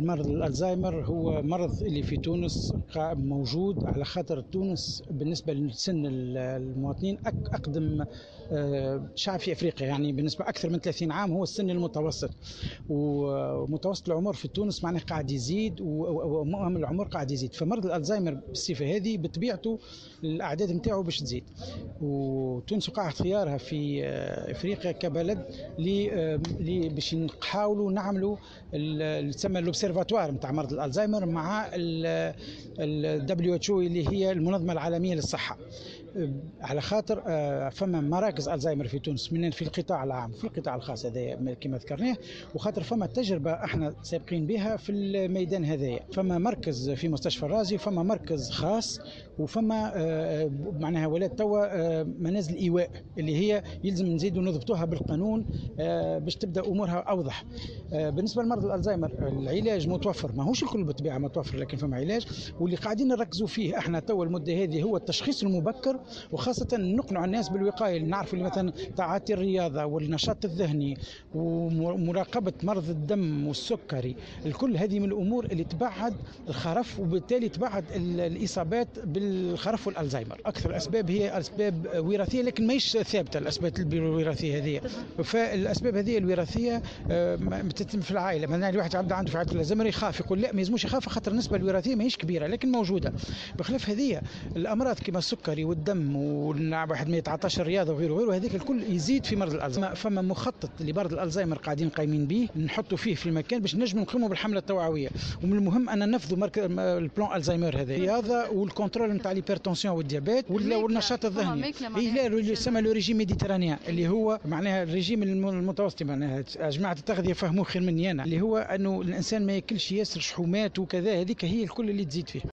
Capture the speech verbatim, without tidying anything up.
المرض الألزهايمر هو مرض اللي في تونس موجود، على خاطر تونس بالنسبة لسن المواطنين أقدم شعب في أفريقيا، يعني بالنسبة أكثر من ثلاثين عام هو السن المتوسط، ومتوسط العمر في تونس معناه قاعد يزيد، ومؤهم العمر قاعد يزيد. فمرض الألزهايمر بالصفة هذه بطبيعته الأعداد نتاعو باش تزيد، وتونس وقع اختيارها في أفريقيا كبلد لي باش نحاولوا نعملوا اللي تسمى الأوبسيرفاتوار نتاع مرض الألزهايمر مع ال دبليو اتش او اللي هي المنظمة العالمية للصحة، على خاطر فما مراكز ألزهايمر في تونس من في القطاع العام في القطاع الخاص هذا كما ذكرناه، وخاطر فما تجربة احنا سابقين بها في الميدان هذايا. فما مركز في مستشفى الرازي، وفما مركز خاص، وفما معناها ولات توا منازل إيواء اللي هي يلزم نزيدوا نضبطوها بالقانون باش تبدا امورها اوضح. بالنسبه لمرض الألزهايمر العلاج متوفر، ماهوش الكل بالطبيعه متوفر، لكن فما علاج، واللي قاعدين نركزوا فيه احنا توا المده هذه هو التشخيص المبكر، وخاصه نقنع الناس بالوقايه. نعرفوا اللي مثلا تعاطي الرياضه والنشاط الذهني ومراقبه مرض الدم والسكري، الكل هذه من الامور اللي تبعد الخرف، وبالتالي تبعد الاصابات بالخرف والألزهايمر. اكثر الاسباب هي اسباب وراثيه، لكن ماهيش ثابته الاسباب الوراثيه هذه. فالاسباب هذه الوراثيه تتم في العائله، مثلا الواحد عنده عنده في عائله الألزهايمر يخاف، يقول لا ما يلزموش يخاف خاطر النسبه الوراثيه ماهيش كبيره لكن موجوده. بخلاف هذه الامراض كما السكري والدم، والواحد ما يتعاطاش الرياضه وغيره وغيره، هذيك الكل يزيد في مرض الألزهايمر. فما مخطط لمرض الألزهايمر قاعدين قايمين به، نحطوا فيه في المكان باش نجموا نقوموا بالحمله التوعويه. ومن المهم ان ننفذوا البلان ألزهايمر هذا، الرياضه والكنترول نتاع الهيبرتنسيون والديابيت والنشاط الذهني. هي لا يسمى لو ريجيم ميديترانيان، اللي هو معناها الريجيم المتوسط. معناها جماعه التغذيه فهموه خير مني انا، اللي هو انه الانسان ما ياكلش ياسر شحومات وكذا، هذيك هي الكل اللي تزيد فيه.